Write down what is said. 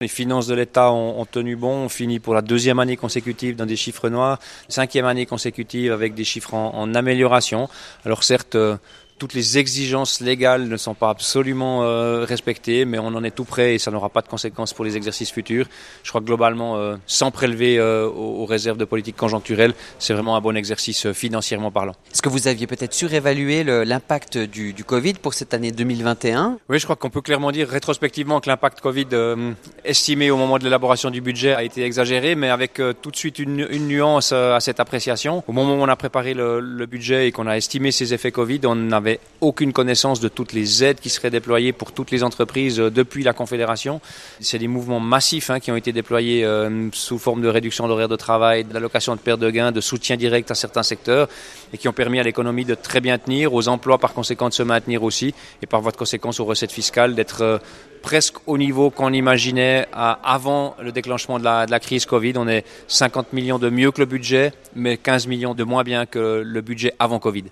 Les finances de l'État ont tenu bon, on finit pour la deuxième année consécutive dans des chiffres noirs, cinquième année consécutive avec des chiffres en amélioration. Alors certes, toutes les exigences légales ne sont pas absolument respectées, mais on en est tout près et ça n'aura pas de conséquences pour les exercices futurs. Je crois que globalement, sans prélever aux réserves de politique conjoncturelle, c'est vraiment un bon exercice financièrement parlant. Est-ce que vous aviez peut-être surévalué l'impact du Covid pour cette année 2021 ? Oui, je crois qu'on peut clairement dire rétrospectivement que l'impact Covid estimé au moment de l'élaboration du budget a été exagéré, mais avec tout de suite une nuance à cette appréciation. Au moment où on a préparé le budget et qu'on a estimé ces effets Covid, on n'avait aucune connaissance de toutes les aides qui seraient déployées pour toutes les entreprises depuis la Confédération. C'est des mouvements massifs qui ont été déployés sous forme de réduction d'horaire de travail, d'allocation de perte de gains, de soutien direct à certains secteurs et qui ont permis à l'économie de très bien tenir, aux emplois par conséquent de se maintenir aussi et par voie de conséquence aux recettes fiscales d'être presque au niveau qu'on imaginait avant le déclenchement de la crise Covid. On est 50 millions de mieux que le budget, mais 15 millions de moins bien que le budget avant Covid.